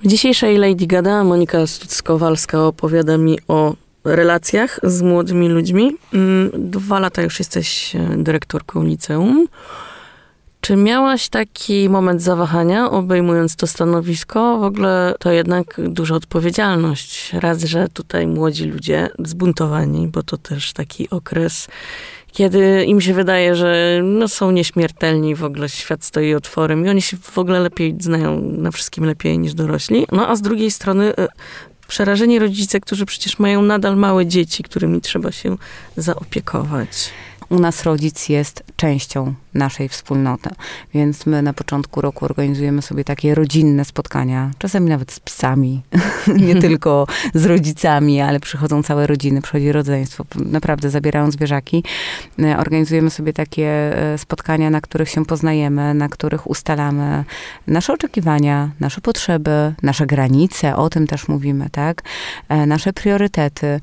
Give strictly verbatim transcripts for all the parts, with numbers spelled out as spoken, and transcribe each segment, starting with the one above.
W dzisiejszej Lady Gada Monika Stuck-Kowalska opowiada mi o relacjach z młodymi ludźmi. Dwa lata już jesteś dyrektorką liceum. Czy miałaś taki moment zawahania, obejmując to stanowisko? W ogóle to jednak duża odpowiedzialność. Raz, że tutaj młodzi ludzie zbuntowani, bo to też taki okres, kiedy im się wydaje, że no, są nieśmiertelni, w ogóle świat stoi otworem i oni się w ogóle lepiej znają na wszystkim lepiej niż dorośli. No a z drugiej strony przerażeni rodzice, którzy przecież mają nadal małe dzieci, którymi trzeba się zaopiekować. U nas rodzic jest częścią naszej wspólnoty, więc my na początku roku organizujemy sobie takie rodzinne spotkania, czasami nawet z psami, nie tylko z rodzicami, ale przychodzą całe rodziny, przychodzi rodzeństwo, naprawdę zabierają zwierzaki. Organizujemy sobie takie spotkania, na których się poznajemy, na których ustalamy nasze oczekiwania, nasze potrzeby, nasze granice, o tym też mówimy, tak? Nasze priorytety.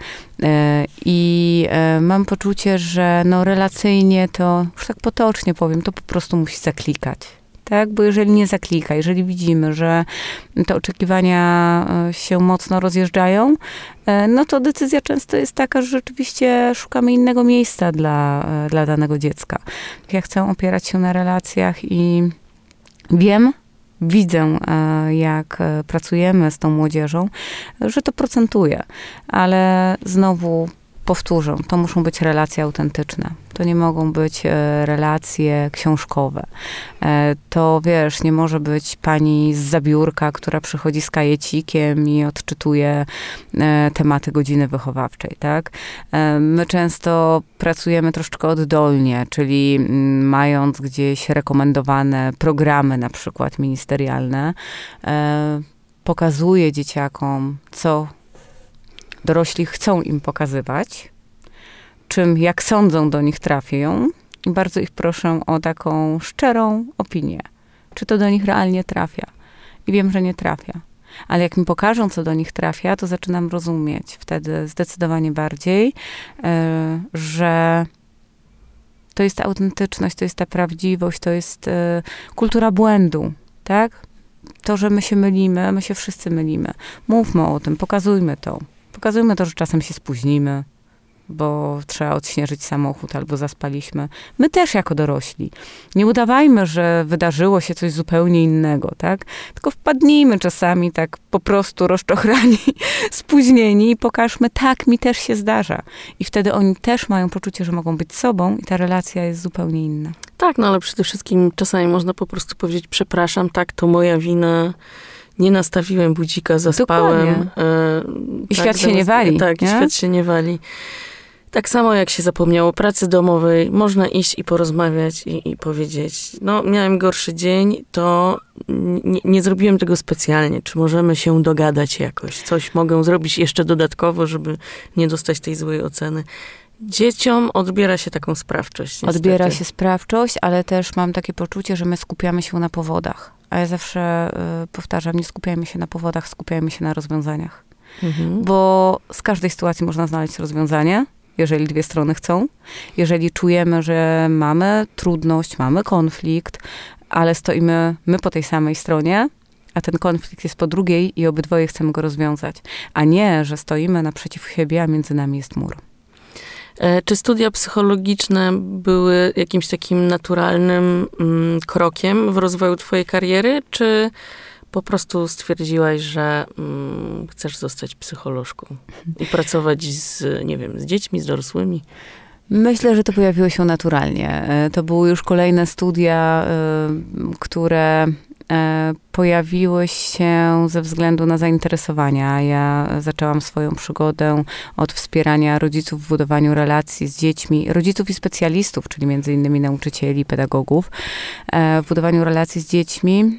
I mam poczucie, że no relacyjnie to, już tak potocznie powiem, to po prostu musi zaklikać. Tak? Bo jeżeli nie zaklika, jeżeli widzimy, że te oczekiwania się mocno rozjeżdżają, no to decyzja często jest taka, że rzeczywiście szukamy innego miejsca dla, dla danego dziecka. Ja chcę opierać się na relacjach i wiem, widzę, jak pracujemy z tą młodzieżą, że to procentuje. Ale znowu powtórzę, to muszą być relacje autentyczne. To nie mogą być relacje książkowe. To, wiesz, nie może być pani z zabiórka, która przychodzi z kajecikiem i odczytuje tematy godziny wychowawczej, tak? My często pracujemy troszeczkę oddolnie, czyli mając gdzieś rekomendowane programy, na przykład ministerialne, pokazuje dzieciakom, co dorośli chcą im pokazywać, czym, jak sądzą, do nich trafią. I bardzo ich proszę o taką szczerą opinię. Czy to do nich realnie trafia? I wiem, że nie trafia. Ale jak mi pokażą, co do nich trafia, to zaczynam rozumieć wtedy zdecydowanie bardziej, że to jest ta autentyczność, to jest ta prawdziwość, to jest kultura błędu, tak? To, że my się mylimy, my się wszyscy mylimy. Mówmy o tym, pokazujmy to. Pokazujmy to, że czasem się spóźnimy, bo trzeba odśnieżyć samochód albo zaspaliśmy. My też jako dorośli. Nie udawajmy, że wydarzyło się coś zupełnie innego, tak? Tylko wpadnijmy czasami tak po prostu rozczochrani, spóźnieni i pokażmy, tak, mi też się zdarza. I wtedy oni też mają poczucie, że mogą być sobą i ta relacja jest zupełnie inna. Tak, no ale przede wszystkim czasami można po prostu powiedzieć, przepraszam, tak, to moja wina. Nie nastawiłem budzika, zaspałem. E, I tak, świat się nie wali. Tak, nie? i świat się nie wali. Tak samo jak się zapomniało pracy domowej, można iść i porozmawiać i, i powiedzieć, no miałem gorszy dzień, to nie, nie zrobiłem tego specjalnie. Czy możemy się dogadać jakoś? Coś mogę zrobić jeszcze dodatkowo, żeby nie dostać tej złej oceny. Dzieciom odbiera się taką sprawczość. Niestety. Odbiera się sprawczość, ale też mam takie poczucie, że my skupiamy się na powodach. A ja zawsze y, powtarzam, nie skupiajmy się na powodach, skupiajmy się na rozwiązaniach. Mhm. Bo z każdej sytuacji można znaleźć rozwiązanie, jeżeli dwie strony chcą. Jeżeli czujemy, że mamy trudność, mamy konflikt, ale stoimy my po tej samej stronie, a ten konflikt jest po drugiej i obydwoje chcemy go rozwiązać. A nie, że stoimy naprzeciw siebie, a między nami jest mur. Czy studia psychologiczne były jakimś takim naturalnym mm, krokiem w rozwoju twojej kariery, czy po prostu stwierdziłaś, że mm, chcesz zostać psycholożką i pracować z, nie wiem, z dziećmi, z dorosłymi? Myślę, że to pojawiło się naturalnie. To były już kolejne studia, które pojawiły się ze względu na zainteresowania. Ja zaczęłam swoją przygodę od wspierania rodziców w budowaniu relacji z dziećmi, rodziców i specjalistów, czyli między innymi nauczycieli, pedagogów, w budowaniu relacji z dziećmi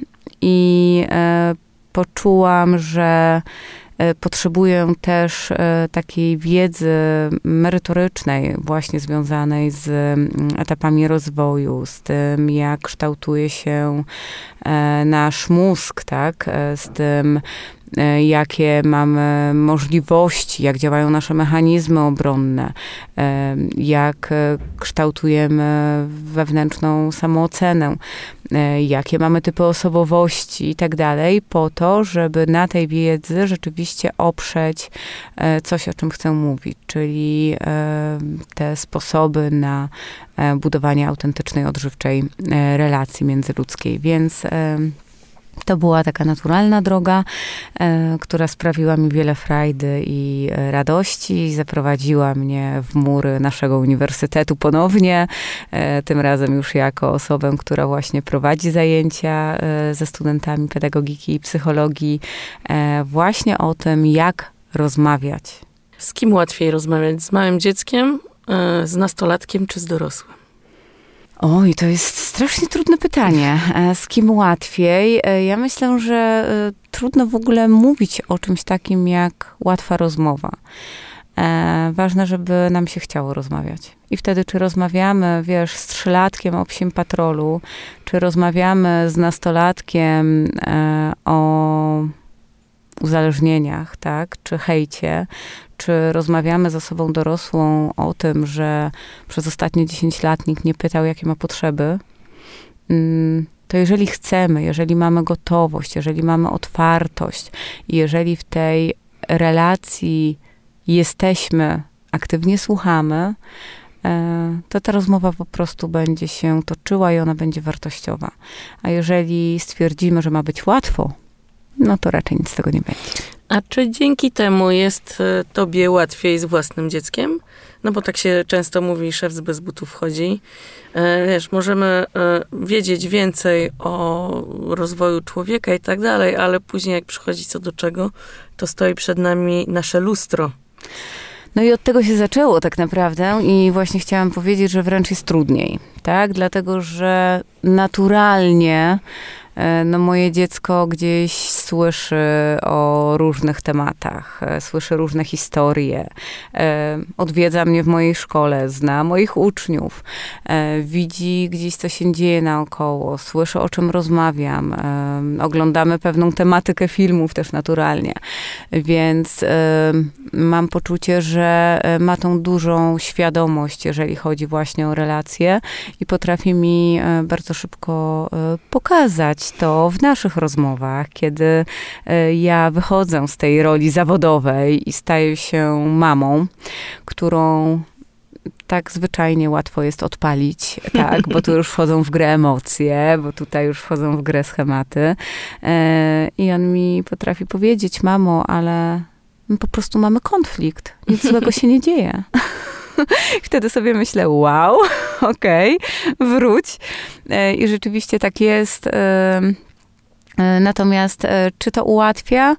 i poczułam, że potrzebuję też takiej wiedzy merytorycznej, właśnie związanej z etapami rozwoju, z tym, jak kształtuje się nasz mózg, tak? Z tym, jakie mamy możliwości, jak działają nasze mechanizmy obronne, jak kształtujemy wewnętrzną samoocenę, jakie mamy typy osobowości i tak dalej, po to, żeby na tej wiedzy rzeczywiście oprzeć coś, o czym chcę mówić, czyli te sposoby na budowanie autentycznej, odżywczej relacji międzyludzkiej. Więc to była taka naturalna droga, e, która sprawiła mi wiele frajdy i radości. Zaprowadziła mnie w mury naszego uniwersytetu ponownie, e, tym razem już jako osobę, która właśnie prowadzi zajęcia e, ze studentami pedagogiki i psychologii, e, właśnie o tym, jak rozmawiać. Z kim łatwiej rozmawiać? Z małym dzieckiem, e, z nastolatkiem czy z dorosłym? Oj, to jest strasznie trudne pytanie. Z kim łatwiej? Ja myślę, że trudno w ogóle mówić o czymś takim jak łatwa rozmowa. Ważne, żeby nam się chciało rozmawiać. I wtedy, czy rozmawiamy, wiesz, z trzylatkiem o psim patrolu, czy rozmawiamy z nastolatkiem o uzależnieniach, tak, czy hejcie, czy rozmawiamy z osobą dorosłą o tym, że przez ostatnie dziesięć lat nikt nie pytał, jakie ma potrzeby, to jeżeli chcemy, jeżeli mamy gotowość, jeżeli mamy otwartość i jeżeli w tej relacji jesteśmy, aktywnie słuchamy, to ta rozmowa po prostu będzie się toczyła i ona będzie wartościowa. A jeżeli stwierdzimy, że ma być łatwo, no to raczej nic z tego nie będzie. A czy dzięki temu jest tobie łatwiej z własnym dzieckiem? No bo tak się często mówi, szef z bez butów chodzi. Wiesz, możemy wiedzieć więcej o rozwoju człowieka i tak dalej, ale później jak przychodzi co do czego, to stoi przed nami nasze lustro. No i od tego się zaczęło tak naprawdę i właśnie chciałam powiedzieć, że wręcz jest trudniej, tak? Dlatego, że naturalnie no moje dziecko gdzieś słyszy o różnych tematach, słyszy różne historie, odwiedza mnie w mojej szkole, zna moich uczniów, widzi gdzieś, co się dzieje naokoło, słyszy, o czym rozmawiam, oglądamy pewną tematykę filmów też naturalnie, więc mam poczucie, że ma tą dużą świadomość, jeżeli chodzi właśnie o relacje i potrafi mi bardzo szybko pokazać to w naszych rozmowach, kiedy ja wychodzę z tej roli zawodowej i staję się mamą, którą tak zwyczajnie łatwo jest odpalić, tak, bo tu już wchodzą w grę emocje, bo tutaj już wchodzą w grę schematy. I on mi potrafi powiedzieć: mamo, ale my po prostu mamy konflikt, nic złego się nie dzieje. Wtedy sobie myślę: wow, okej, okay, wróć. I rzeczywiście tak jest. Natomiast czy to ułatwia?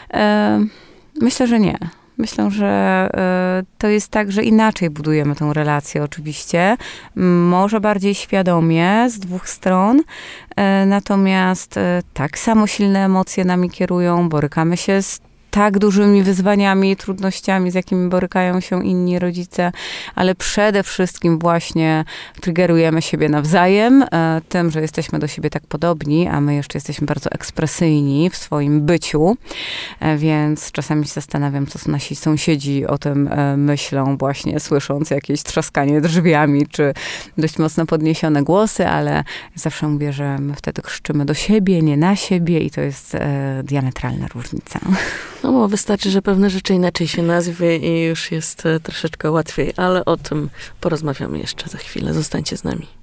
Myślę, że nie. Myślę, że to jest tak, że inaczej budujemy tę relację oczywiście. Może bardziej świadomie z dwóch stron. Natomiast tak samo silne emocje nami kierują. Borykamy się z tak dużymi wyzwaniami i trudnościami, z jakimi borykają się inni rodzice, ale przede wszystkim właśnie triggerujemy siebie nawzajem, e, tym, że jesteśmy do siebie tak podobni, a my jeszcze jesteśmy bardzo ekspresyjni w swoim byciu, e, więc czasami się zastanawiam, co nasi sąsiedzi o tym e, myślą, właśnie słysząc jakieś trzaskanie drzwiami, czy dość mocno podniesione głosy, ale zawsze mówię, że my wtedy krzyczymy do siebie, nie na siebie i to jest e, diametralna różnica. No bo wystarczy, że pewne rzeczy inaczej się nazwie i już jest troszeczkę łatwiej, ale o tym porozmawiamy jeszcze za chwilę. Zostańcie z nami.